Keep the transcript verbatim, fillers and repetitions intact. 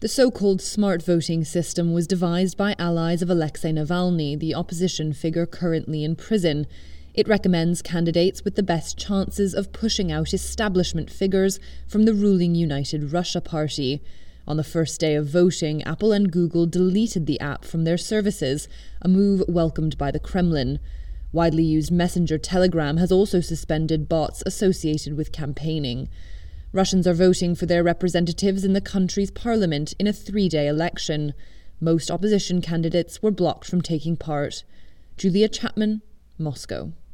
The so-called smart voting system was devised by allies of Alexei Navalny, the opposition figure currently in prison. It recommends candidates with the best chances of pushing out establishment figures from the ruling United Russia Party. On the first day of voting, Apple and Google deleted the app from their services, a move welcomed by the Kremlin. Widely used Messenger Telegram has also suspended bots associated with campaigning. Russians are voting for their representatives in the country's parliament in a three-day election. Most opposition candidates were blocked from taking part. Julia Chapman, Moscow.